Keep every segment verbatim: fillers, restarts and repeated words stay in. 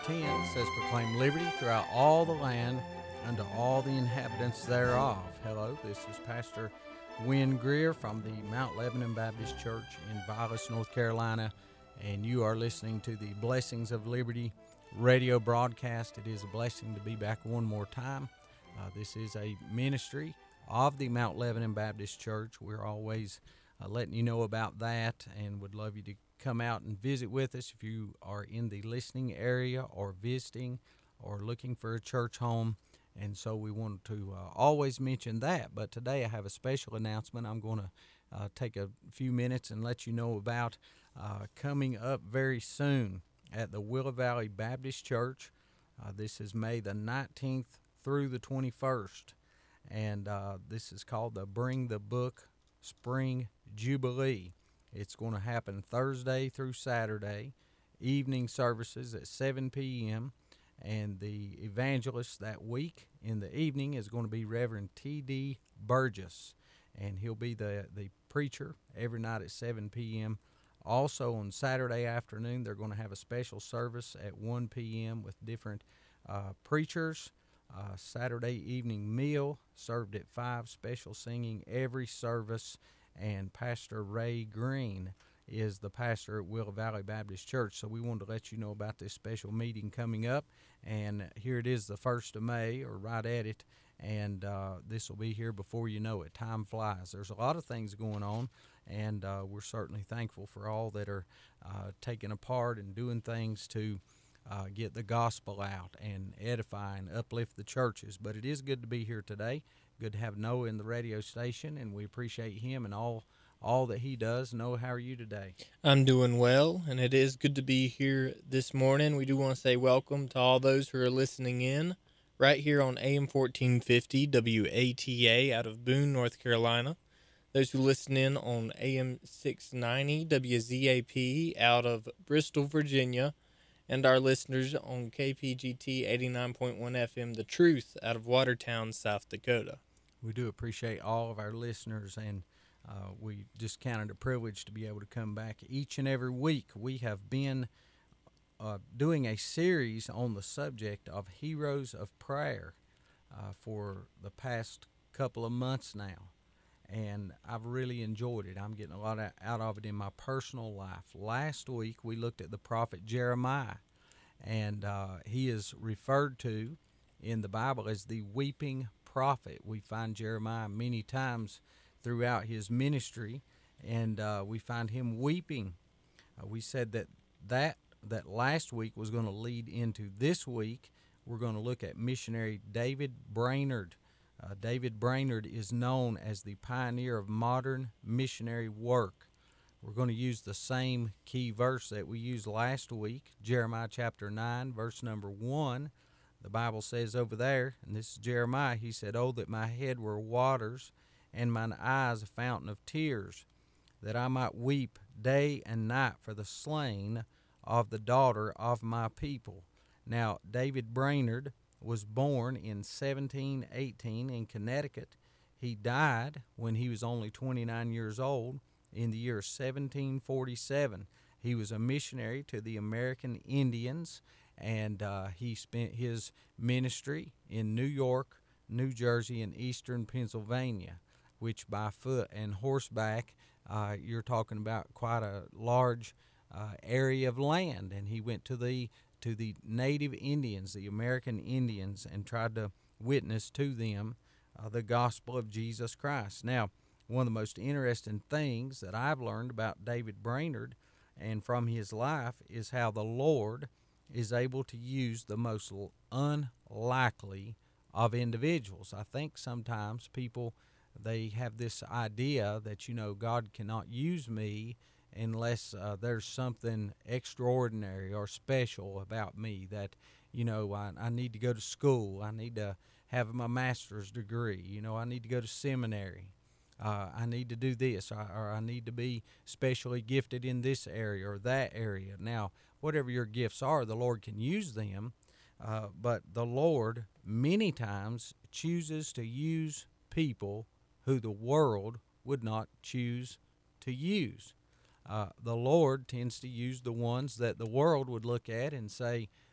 ten says, Proclaim liberty throughout all the land unto all the inhabitants thereof. Hello, this is Pastor Wynn Greer from the Mount Lebanon Baptist Church in Vilas, North Carolina, and you are listening to the Blessings of Liberty radio broadcast. It is a blessing to be back one more time. Uh, this is a ministry of the Mount Lebanon Baptist Church. We're always uh, letting you know about that and would love you to come out and visit with us if you are in the listening area or visiting or looking for a church home. And so we want to uh, always mention that. But today I have a special announcement I'm going to uh, take a few minutes and let you know about uh, coming up very soon at the Willow Valley Baptist Church. Uh, this is May the nineteenth through the twenty-first. And uh, this is called the Bring the Book Spring Jubilee. It's going to happen Thursday through Saturday, evening services at seven p.m., and the evangelist that week in the evening is going to be Reverend T D. Burgess, and he'll be the, the preacher every night at seven p.m. Also on Saturday afternoon, they're going to have a special service at one p.m. with different uh, preachers. Uh, Saturday evening meal served at five, special singing every service. And Pastor Ray Green is the pastor at Willow Valley Baptist Church. So we wanted to let you know about this special meeting coming up. And here it is, the first of May, or right at it. And uh, this will be here before you know it. Time flies. There's a lot of things going on, and uh, we're certainly thankful for all that are uh, taking a part and doing things to uh, get the gospel out and edify and uplift the churches. But it is good to be here today. Good to have Noah in the radio station, and we appreciate him and all all that he does. Noah, how are you today? I'm doing well, and it is good to be here this morning. We do want to say welcome to all those who are listening in right here on A M fourteen fifty W A T A out of Boone, North Carolina. Those who listen in on A M six ninety W Z A P out of Bristol, Virginia, and our listeners on K P G T eighty-nine point one F M, The Truth, out of Watertown, South Dakota. We do appreciate all of our listeners, and uh, we just count it a privilege to be able to come back each and every week. We have been uh, doing a series on the subject of heroes of prayer uh, for the past couple of months now, and I've really enjoyed it. I'm getting a lot out of it in my personal life. Last week, we looked at the prophet Jeremiah, and uh, he is referred to in the Bible as the weeping prophet. We find Jeremiah many times throughout his ministry, and uh, we find him weeping. Uh, we said that, that that last week was going to lead into this week. We're going to look at missionary David Brainerd. Uh, David Brainerd is known as the pioneer of modern missionary work. We're going to use the same key verse that we used last week, Jeremiah chapter nine, verse number one. The Bible says over there, and this is Jeremiah, he said, "Oh, that my head were waters, and mine eyes a fountain of tears, that I might weep day and night for the slain of the daughter of my people." Now, David Brainerd was born in seventeen eighteen in Connecticut. He died when he was only twenty-nine years old in the year seventeen forty-seven. He was a missionary to the American Indians, and uh, he spent his ministry in New York, New Jersey, and eastern Pennsylvania, which by foot and horseback, uh, you're talking about quite a large uh, area of land. And he went to the to the native Indians, the American Indians, and tried to witness to them uh, the gospel of Jesus Christ. Now, one of the most interesting things that I've learned about David Brainerd and from his life is how the Lord is able to use the most unlikely of individuals. I think sometimes people, they have this idea that, you know, God cannot use me unless uh, there's something extraordinary or special about me, that, you know, I, I need to go to school, I need to have my master's degree, you know, I need to go to seminary, uh, I need to do this, or, or I need to be specially gifted in this area or that area. Now, whatever your gifts are, the Lord can use them, uh, but the Lord many times chooses to use people who the world would not choose to use. Uh, the Lord tends to use the ones that the world would look at and say,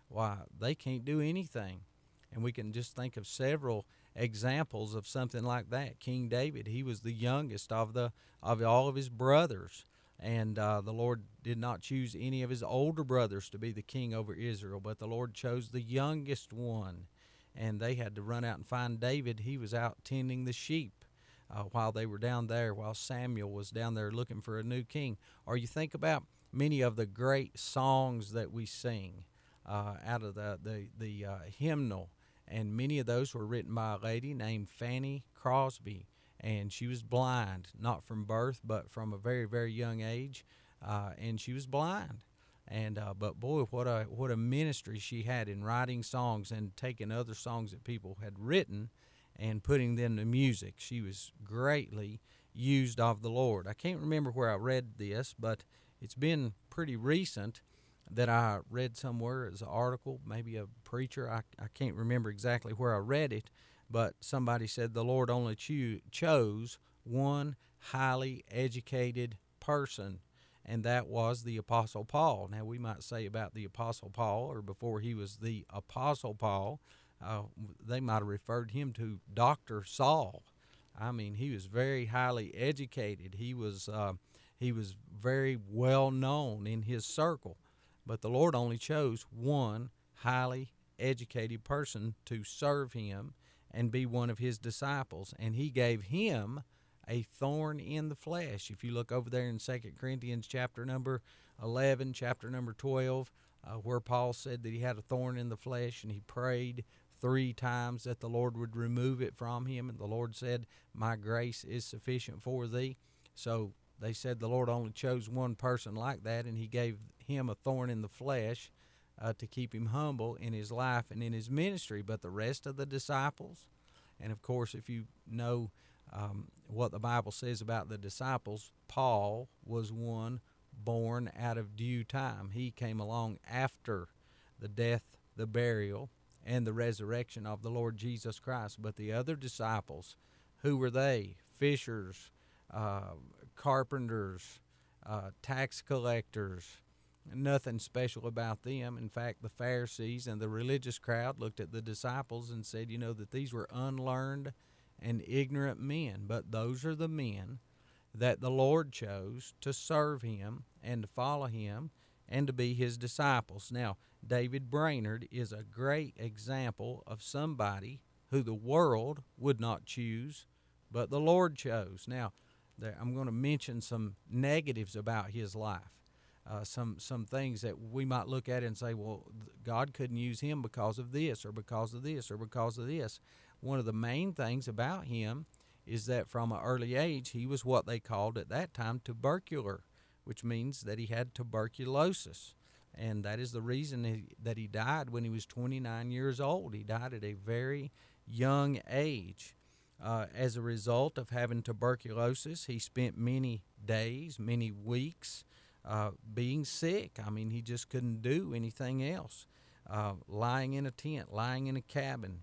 why, they can't do anything. And we can just think of several examples of something like that. King David, he was the youngest of the of all of his brothers, and uh, the Lord did not choose any of his older brothers to be the king over Israel, but the Lord chose the youngest one, and they had to run out and find David. He was out tending the sheep uh, while they were down there, while Samuel was down there looking for a new king. Or you think about many of the great songs that we sing uh, out of the the the uh, hymnal. And many of those were written by a lady named Fanny Crosby, and she was blind, not from birth, but from a very, very young age, uh, and she was blind. And uh, but boy, what a what a ministry she had in writing songs and taking other songs that people had written and putting them to music. She was greatly used of the Lord. I can't remember where I read this, but it's been pretty recent that I read somewhere as an article, maybe a preacher. I, I can't remember exactly where I read it, but somebody said the Lord only cho- chose one highly educated person, and that was the Apostle Paul. Now, we might say about the Apostle Paul, or before he was the Apostle Paul, uh, they might have referred him to Doctor Saul. I mean, he was very highly educated. He was uh, he was very well known in his circle. But the Lord only chose one highly educated person to serve him and be one of his disciples. And he gave him a thorn in the flesh. If you look over there in Second Corinthians chapter number eleven, chapter number twelve, uh, where Paul said that he had a thorn in the flesh, and he prayed three times that the Lord would remove it from him. And the Lord said, "My grace is sufficient for thee." So they said the Lord only chose one person like that, and he gave him a thorn in the flesh uh, to keep him humble in his life and in his ministry. But the rest of the disciples, and of course, if you know um, what the Bible says about the disciples, Paul was one born out of due time. He came along after the death, the burial, and the resurrection of the Lord Jesus Christ. But the other disciples, who were they? Fishers, uh, carpenters, uh, tax collectors. Nothing special about them. In fact, the Pharisees and the religious crowd looked at the disciples and said, you know, that these were unlearned and ignorant men. But those are the men that the Lord chose to serve him and to follow him and to be his disciples. Now, David Brainerd is a great example of somebody who the world would not choose, but the Lord chose. Now, there, I'm going to mention some negatives about his life. Uh, some some things that we might look at and say, well, God couldn't use him because of this or because of this or because of this. One of the main things about him is that from an early age, he was what they called at that time tubercular, which means that he had tuberculosis. And that is the reason he, that he died when he was twenty-nine years old. He died at a very young age. Uh, as a result of having tuberculosis, he spent many days, many weeks, Uh, being sick. I mean, he just couldn't do anything else. Uh, lying in a tent, lying in a cabin.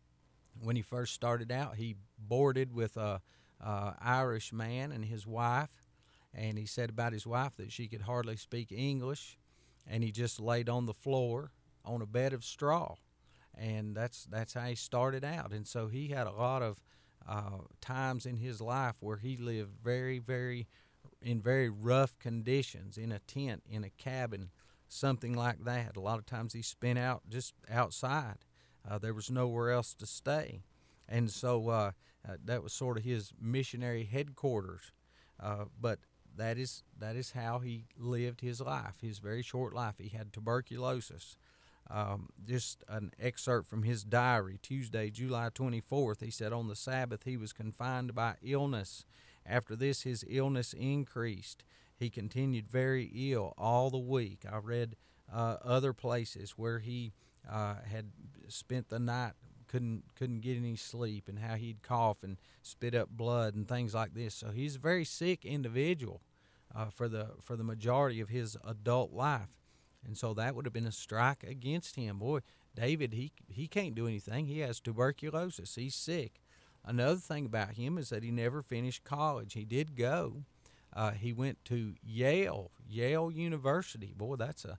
When he first started out, he boarded with a, a Irish man and his wife, and he said about his wife that she could hardly speak English, and he just laid on the floor on a bed of straw, and that's that's how he started out. And so he had a lot of uh, times in his life where he lived very, very in very rough conditions, in a tent, in a cabin, something like that. A lot of times he spent out just outside. Uh, there was nowhere else to stay. And so uh, uh, that was sort of his missionary headquarters. Uh, but that is that is how he lived his life, his very short life. He had tuberculosis. Um, just an excerpt from his diary, Tuesday, July twenty-fourth. He said, on the Sabbath he was confined by illness. After this, his illness increased. He continued very ill all the week. I read uh, other places where he uh, had spent the night, couldn't couldn't get any sleep, and how he'd cough and spit up blood and things like this. So he's a very sick individual uh, for the for the majority of his adult life, and so that would have been a strike against him. Boy, David, he he can't do anything. He has tuberculosis. He's sick. Another thing about him is that he never finished college. He did go. Uh, he went to Yale, Yale University. Boy, that's a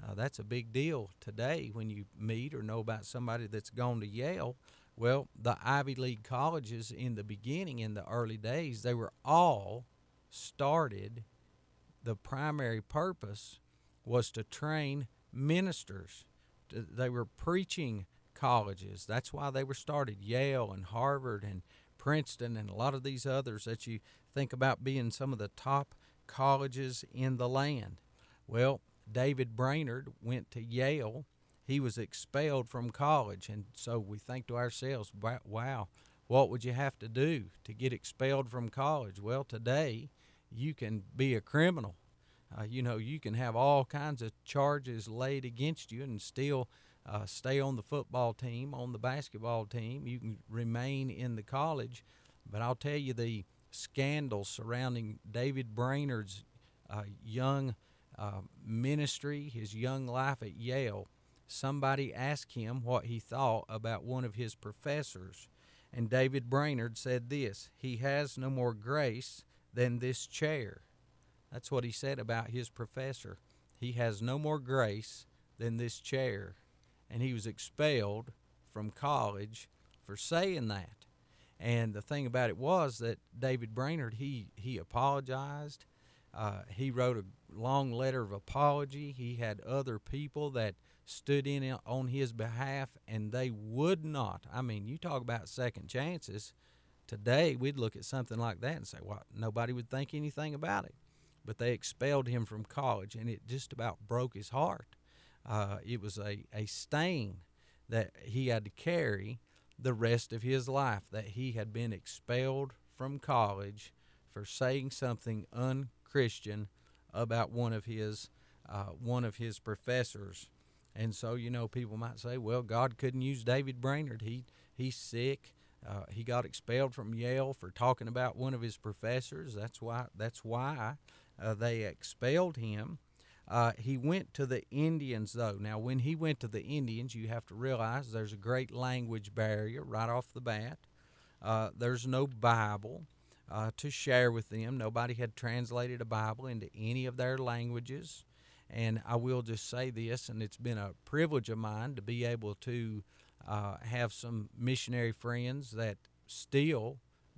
Uh, that's a big deal today when you meet or know about somebody that's gone to Yale. Well, the Ivy League colleges in the beginning, in the early days, they were all started. The primary purpose was to train ministers. They were preaching colleges. That's why they were started. Yale and Harvard and Princeton and a lot of these others that you think about being some of the top colleges in the land. Well, David Brainerd went to Yale. He was expelled from college, and so we think to ourselves, wow, what would you have to do to get expelled from college? Well, today you can be a criminal. Uh, you know, you can have all kinds of charges laid against you and still uh, stay on the football team, on the basketball team. You can remain in the college. But I'll tell you, the scandal surrounding David Brainerd's uh, young uh, ministry, his young life at Yale, somebody asked him what he thought about one of his professors. And David Brainerd said this: "He has no more grace than this chair." That's what he said about his professor. He has no more grace than this chair. And he was expelled from college for saying that. And the thing about it was that David Brainerd, he, he apologized. Uh, he wrote a long letter of apology. He had other people that stood in on his behalf, and they would not. I mean, you talk about second chances. Today, we'd look at something like that and say, well, nobody would think anything about it. But they expelled him from college, and it just about broke his heart. Uh, it was a, a stain that he had to carry the rest of his life, that he had been expelled from college for saying something unchristian about one of his uh, one of his professors. And so, you know, people might say, well, God couldn't use David Brainerd. He he's sick. Uh, he got expelled from Yale for talking about one of his professors. That's why. That's why uh, they expelled him. Uh, he went to the Indians, though. Now, when he went to the Indians, you have to realize there's a great language barrier right off the bat. Uh, there's no Bible uh, to share with them. Nobody had translated a Bible into any of their languages. And I will just say this, and it's been a privilege of mine to be able to uh, have some missionary friends that still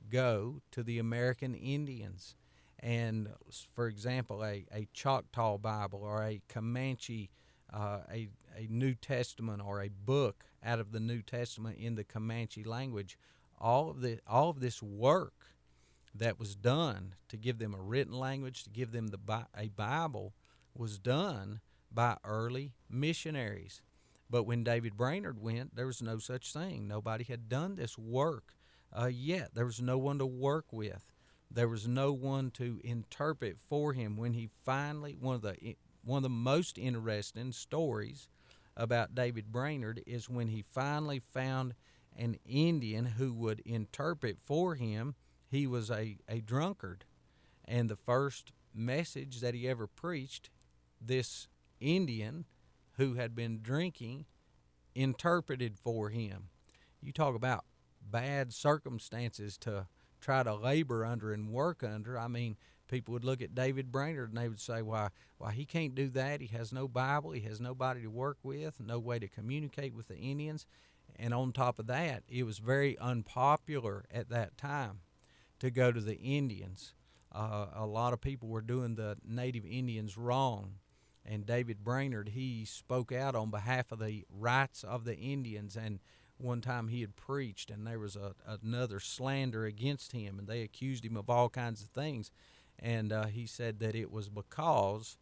go to the American Indians. And, for example, a, a Choctaw Bible or a Comanche, uh, a, a New Testament or a book out of the New Testament in the Comanche language, all of the all of this work that was done to give them a written language, to give them the a Bible, was done by early missionaries. But when David Brainerd went, there was no such thing. Nobody had done this work uh, yet. There was no one to work with. There was no one to interpret for him. When he finally, one of the one of the most interesting stories about David Brainerd is when he finally found an Indian who would interpret for him. He was a, a drunkard, and the first message that he ever preached, this Indian who had been drinking interpreted for him. You talk about bad circumstances to try to labor under and work under. I mean, people would look at David Brainerd and they would say, why, why he can't do that. He has no Bible. He has nobody to work with, no way to communicate with the Indians. And on top of that, it was very unpopular at that time to go to the Indians. Uh, a lot of people were doing the native Indians wrong. And David Brainerd, he spoke out on behalf of the rights of the Indians. And one time he had preached, and there was a, another slander against him, and they accused him of all kinds of things. And uh, he said that it was because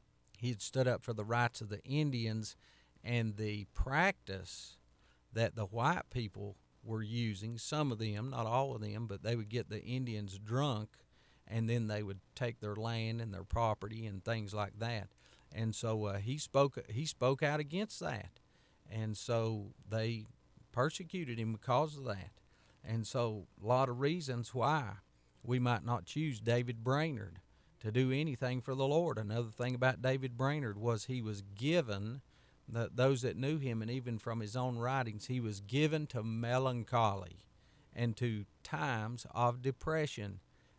he had stood up for the rights of the Indians and the practice that the white people were using, some of them, not all of them, but they would get the Indians drunk, and then they would take their land and their property and things like that. And so uh, he spoke he spoke out against that. And so they persecuted him because of that. And so a lot of reasons why we might not choose David Brainerd to do anything for the Lord. Another thing about David Brainerd was he was given, the, those that knew him, and even from his own writings, he was given to melancholy and to times of depression.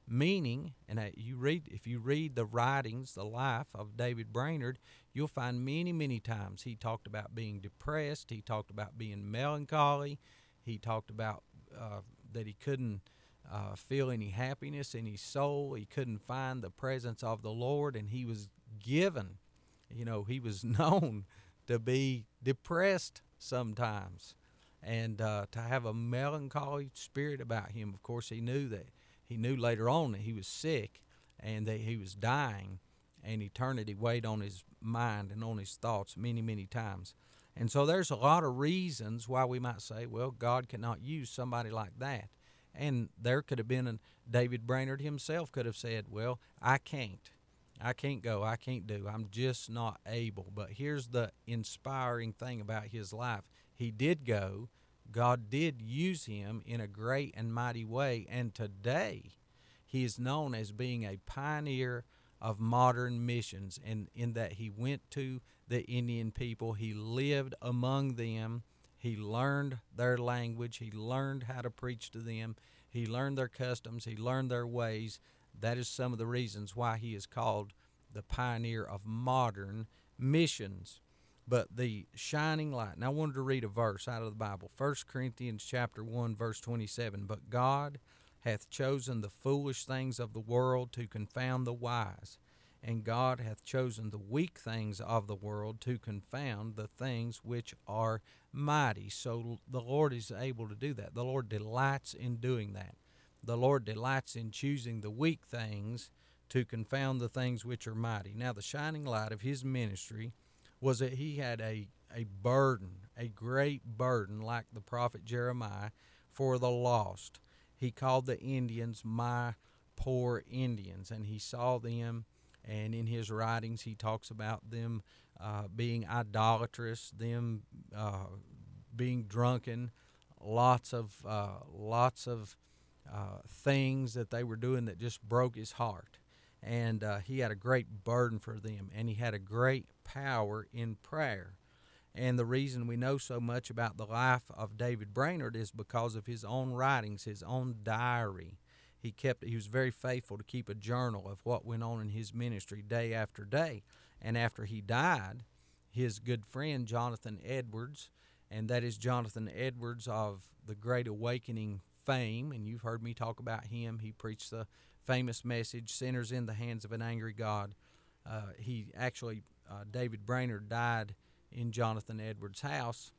meaning, and uh, you read if you read the writings, the life of David Brainerd, you'll find many, many times he talked about being depressed. He talked about being melancholy. He talked about uh, that he couldn't uh, feel any happiness in his soul. He couldn't find the presence of the Lord, and he was given, you know, he was known to be depressed sometimes, and uh, to have a melancholy spirit about him. Of course, he knew that. He knew later on that he was sick and that he was dying, and eternity weighed on his mind and on his thoughts many, many times. And so there's a lot of reasons why we might say, well, God cannot use somebody like that. And there could have been a David Brainerd himself could have said, well, I can't. I can't go. I can't do. I'm just not able. But here's the inspiring thing about his life. He did go. God did use him in a great and mighty way. And today he is known as being a pioneer of modern missions, and in that he went to the Indian people. He lived among them. He learned their language. He learned how to preach to them. He learned their customs. He learned their ways. That is some of the reasons why he is called the pioneer of modern missions. But the shining light, and I wanted to read a verse out of the Bible, First Corinthians chapter one, verse twenty-seven. But God hath chosen the foolish things of the world to confound the wise, and God hath chosen the weak things of the world to confound the things which are mighty. So the Lord is able to do that. The Lord delights in doing that. The Lord delights in choosing the weak things to confound the things which are mighty. Now, the shining light of his ministry was that he had a, a burden, a great burden, like the prophet Jeremiah, for the lost. He called the Indians my poor Indians, and he saw them, and in his writings he talks about them uh, being idolatrous, them uh, being drunken, lots of uh, lots of uh, things that they were doing that just broke his heart. And uh, he had a great burden for them, and he had a great power in prayer. And the reason we know so much about the life of David Brainerd is because of his own writings, his own diary. He kept he was very faithful to keep a journal of what went on in his ministry day after day. And after he died, his good friend Jonathan Edwards, and that is Jonathan Edwards of the Great Awakening fame, and you've heard me talk about him. He preached the famous message, Sinners in the Hands of an Angry God. Uh, he actually, uh, David Brainerd died in Jonathan Edwards' house,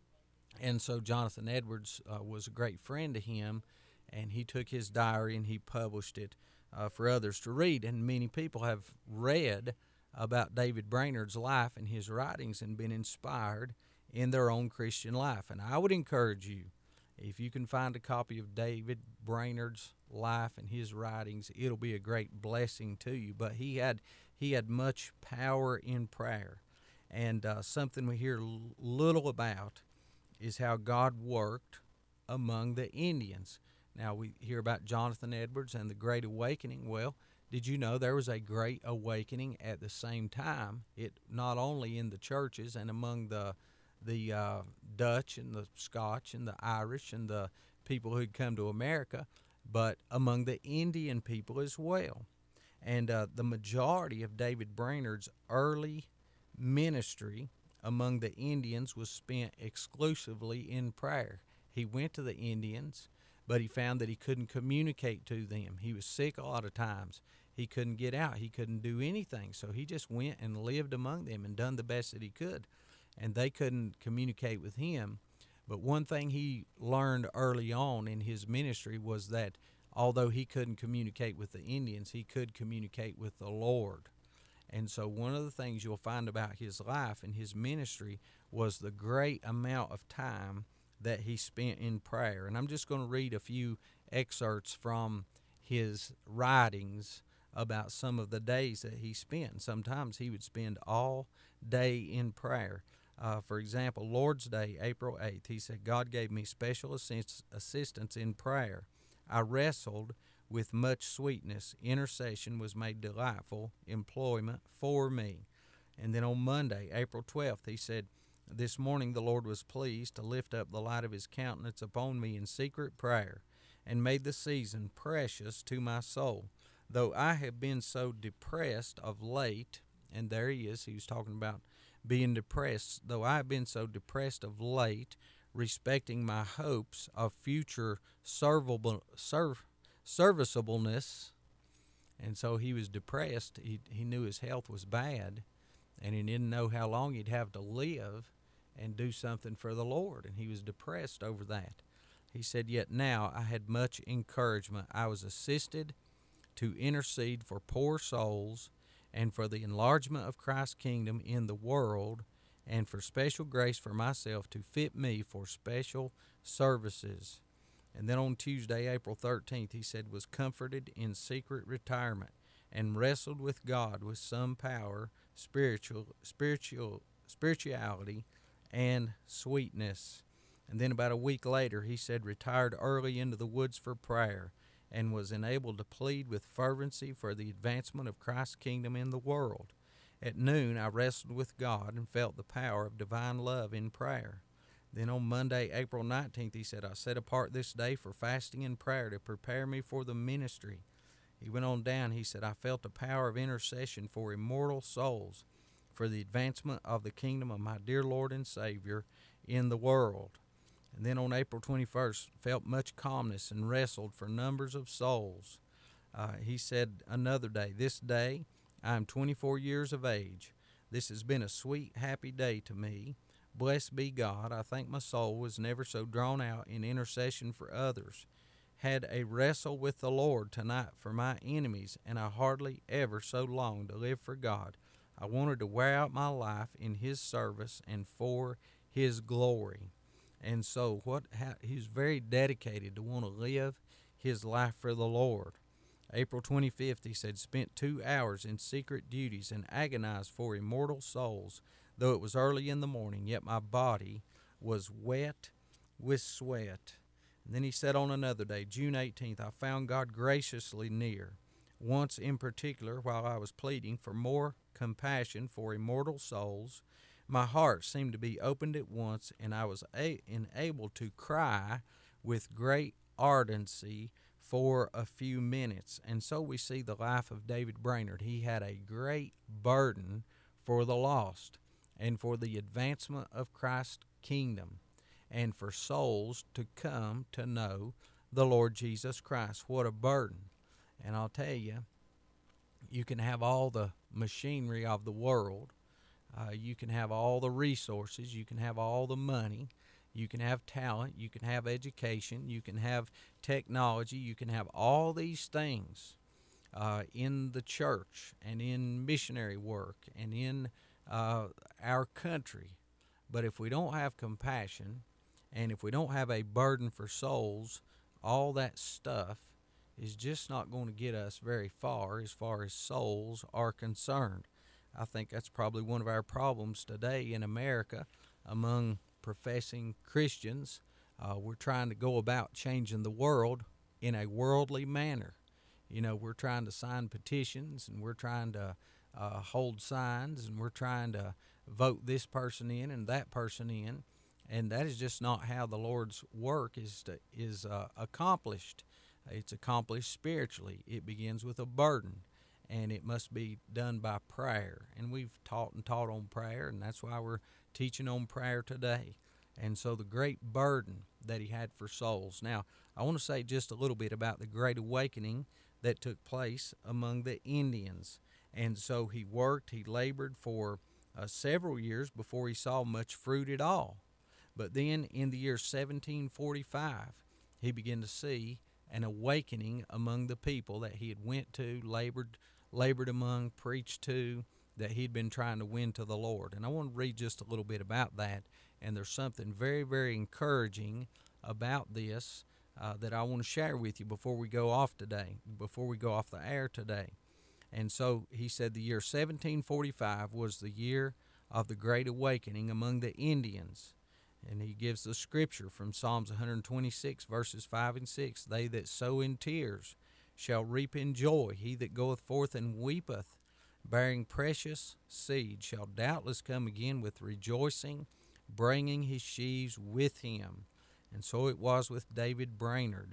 and so Jonathan Edwards uh, was a great friend to him, and he took his diary and he published it uh, for others to read. And many people have read about David Brainerd's life and his writings and been inspired in their own Christian life. And I would encourage you, if you can find a copy of David Brainerd's life and his writings, it'll be a great blessing to you. But he had he had much power in prayer, and uh, something we hear l- little about is how God worked among the Indians. Now we hear about Jonathan Edwards and the Great Awakening. Well, did you know there was a Great Awakening at the same time? It not only in the churches and among the the uh, Dutch and the Scotch and the Irish and the people who'd come to America, but among the Indian people as well. And uh, the majority of David Brainerd's early ministry among the Indians was spent exclusively in prayer. He went to the Indians, but he found that he couldn't communicate to them. He was sick a lot of times. He couldn't get out. He couldn't do anything. So he just went and lived among them and done the best that he could. And they couldn't communicate with him. But one thing he learned early on in his ministry was that although he couldn't communicate with the Indians, he could communicate with the Lord. And so one of the things you'll find about his life and his ministry was the great amount of time that he spent in prayer. And I'm just going to read a few excerpts from his writings about some of the days that he spent. Sometimes he would spend all day in prayer. Uh, for example, Lord's Day, April eighth, he said, God gave me special assist- assistance in prayer. I wrestled with much sweetness. Intercession was made delightful employment for me. And then on Monday, April twelfth, he said, this morning the Lord was pleased to lift up the light of his countenance upon me in secret prayer. and made the season precious to my soul. Though I have been so depressed of late, and there he is, he was talking about being depressed, though I have been so depressed of late, respecting my hopes of future servable, serv, serviceableness. And so he was depressed. He, he knew his health was bad, and he didn't know how long he'd have to live and do something for the Lord, and he was depressed over that. He said, yet now I had much encouragement. I was assisted to intercede for poor souls and for the enlargement of Christ's kingdom in the world, and for special grace for myself to fit me for special services. And then on Tuesday, April thirteenth, he said, was comforted in secret retirement and wrestled with God with some power, spiritual, spiritual, spirituality, and sweetness. And then about a week later, he said, retired early into the woods for prayer and was enabled to plead with fervency for the advancement of Christ's kingdom in the world. At noon, I wrestled with God and felt the power of divine love in prayer. Then on Monday, April nineteenth, he said, I set apart this day for fasting and prayer to prepare me for the ministry. He went on down, he said, I felt the power of intercession for immortal souls, for the advancement of the kingdom of my dear Lord and Savior in the world. And then on April twenty-first, felt much calmness and wrestled for numbers of souls. Uh, he said another day, this day I am twenty-four years of age. This has been a sweet, happy day to me. Blessed be God. I think my soul was never so drawn out in intercession for others. Had a wrestle with the Lord tonight for my enemies, and I hardly ever so longed to live for God. I wanted to wear out my life in His service and for His glory. And so what how, he was very dedicated to want to live his life for the Lord. April twenty-fifth, he said, spent two hours in secret duties and agonized for immortal souls. Though it was early in the morning, yet my body was wet with sweat. And then he said on another day, June eighteenth, I found God graciously near. Once in particular, while I was pleading for more compassion for immortal souls, my heart seemed to be opened at once, and I was a- enabled to cry with great ardency for a few minutes. And so we see the life of David Brainerd. He had a great burden for the lost and for the advancement of Christ's kingdom and for souls to come to know the Lord Jesus Christ. What a burden. And I'll tell you, you can have all the machinery of the world. Uh, you can have all the resources. You can have all the money. You can have talent. You can have education. You can have technology. You can have all these things uh, in the church and in missionary work and in uh, our country. But if we don't have compassion and if we don't have a burden for souls, all that stuff is just not going to get us very far as far as souls are concerned. I think that's probably one of our problems today in America among professing Christians. Uh, we're trying to go about changing the world in a worldly manner. You know, we're trying to sign petitions, and we're trying to uh, hold signs, and we're trying to vote this person in and that person in, and that is just not how the Lord's work is to, is uh, accomplished. It's accomplished spiritually. It begins with a burden, and it must be done by prayer. And we've taught and taught on prayer, and that's why we're teaching on prayer today. And so the great burden that he had for souls. Now, I want to say just a little bit about the Great Awakening that took place among the Indians. And so he worked, he labored for uh, several years before he saw much fruit at all. But then in the year seventeen forty-five, he began to see an awakening among the people that he had went to, labored, labored among, preached to, that he'd been trying to win to the Lord. And I want to read just a little bit about that. And there's something very, very encouraging about this uh, that I want to share with you before we go off today, before we go off the air today. And so he said the year seventeen forty-five was the year of the Great Awakening among the Indians. And he gives the scripture from Psalms one twenty-six, verses five and six. They that sow in tears shall reap in joy. He that goeth forth and weepeth, bearing precious seed, shall doubtless come again with rejoicing, bringing his sheaves with him. And so it was with David Brainerd.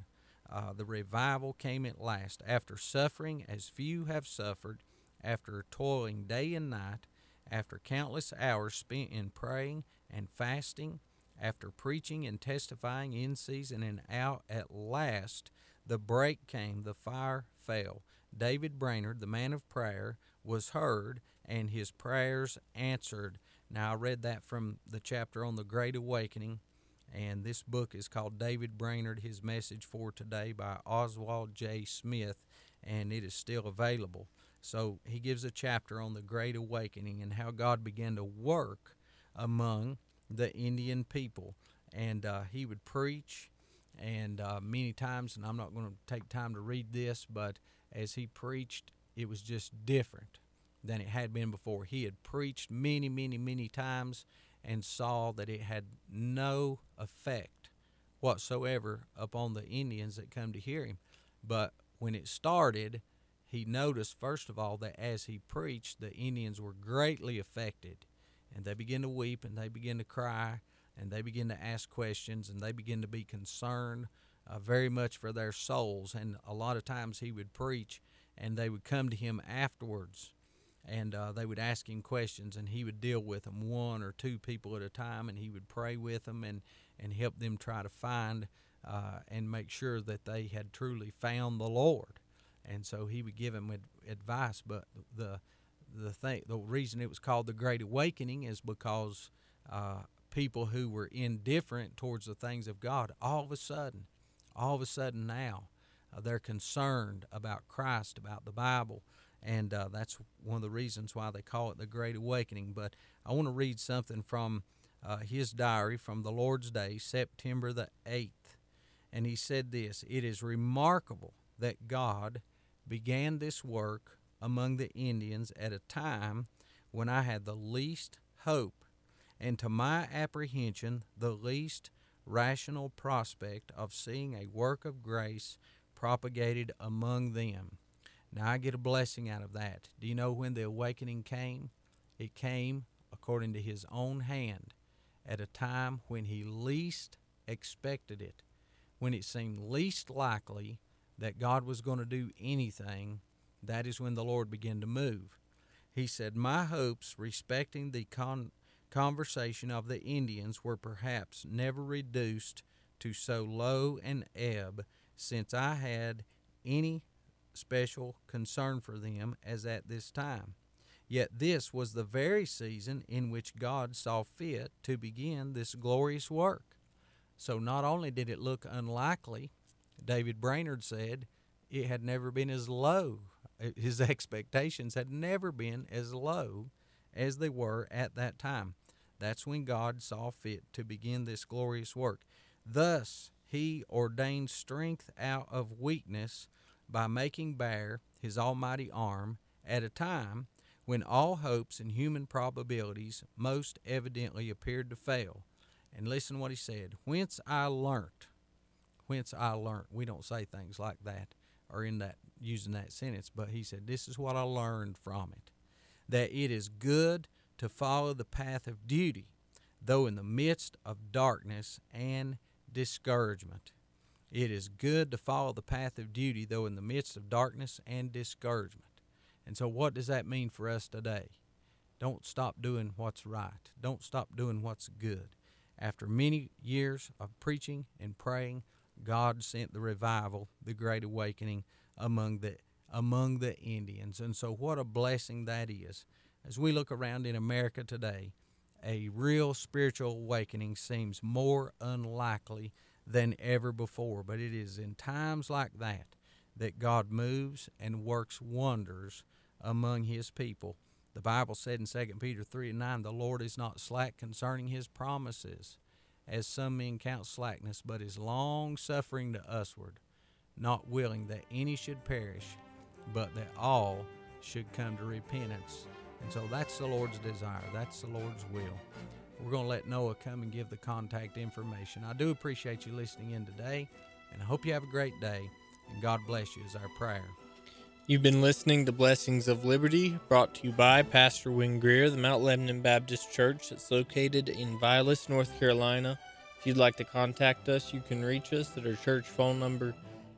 Uh, the revival came at last, after suffering as few have suffered, after toiling day and night, after countless hours spent in praying and fasting, after preaching and testifying in season and out. At last the break came, the fire fell. David Brainerd, the man of prayer, was heard, and his prayers answered. Now, I read that from the chapter on the Great Awakening, and this book is called David Brainerd, His Message for Today by Oswald J. Smith, and it is still available. So he gives a chapter on the Great Awakening and how God began to work among the Indian people. And uh, he would preach, and uh, many times, and I'm not going to take time to read this, but as he preached, it was just different than it had been before. He had preached many, many, many times and saw that it had no effect whatsoever upon the Indians that come to hear him. But when it started, he noticed, first of all, that as he preached, the Indians were greatly affected, and they began to weep, and they began to cry, and they began to ask questions, and they began to be concerned uh, very much for their souls. And a lot of times he would preach, and they would come to him afterwards, and uh, they would ask him questions, and he would deal with them, one or two people at a time, and he would pray with them and, and help them try to find uh, and make sure that they had truly found the Lord. And so he would give them ad- advice. But the the thing, the reason it was called the Great Awakening is because uh, people who were indifferent towards the things of God, all of a sudden, all of a sudden now, uh, they're concerned about Christ, about the Bible. And uh, that's one of the reasons why they call it the Great Awakening. But I want to read something from uh, his diary from the Lord's Day, September the eighth. And he said this: "It is remarkable that God began this work among the Indians at a time when I had the least hope, and to my apprehension the least rational prospect of seeing a work of grace propagated among them." Now, I get a blessing out of that. Do you know when the awakening came? It came, according to his own hand, at a time when he least expected it, when it seemed least likely that God was going to do anything. That is when the Lord began to move. He said, "My hopes respecting the con- conversation of the Indians were perhaps never reduced to so low an ebb, since I had any special concern for them as at this time. Yet this was the very season in which God saw fit to begin this glorious work." So not only did it look unlikely, David Brainerd said it had never been as low. His expectations had never been as low as they were at that time. That's when God saw fit to begin this glorious work. Thus he ordained strength out of weakness by making bare his almighty arm at a time when all hopes and human probabilities most evidently appeared to fail. And listen what he said: "Whence I learnt," whence I learnt. We don't say things like that or in that using that sentence, but he said, this is what I learned from it: that it is good to follow the path of duty, though in the midst of darkness and discouragement. It is good to follow the path of duty, though in the midst of darkness and discouragement. And so what does that mean for us today? Don't stop doing what's right. Don't stop doing what's good. After many years of preaching and praying, God sent the revival, the Great Awakening, among the among the Indians. And so what a blessing that is. As we look around in America today, a real spiritual awakening seems more unlikely than ever before. But it is in times like that that God moves and works wonders among his people. The Bible said in Second Peter three and nine, "The Lord is not slack concerning his promises, as some men count slackness, but is long-suffering to usward, not willing that any should perish, but that all should come to repentance." And so that's the Lord's desire. That's the Lord's will. We're going to let Noah come and give the contact information. I do appreciate you listening in today, and I hope you have a great day, and God bless you is our prayer. You've been listening to Blessings of Liberty, brought to you by Pastor Wynn Greer, the Mount Lebanon Baptist Church that's located in Vilas, North Carolina. If you'd like to contact us, you can reach us at our church phone number,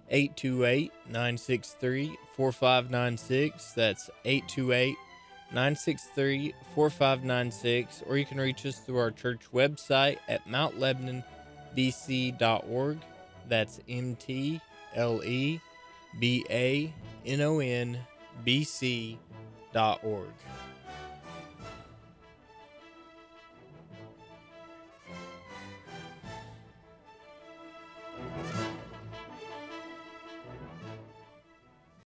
eight two eight, nine six three, four five nine six. That's eight two eight, nine six three, four five nine six. Or you can reach us through our church website at mount lebanon b c dot org. That's M T L E B A N O N B C dot org.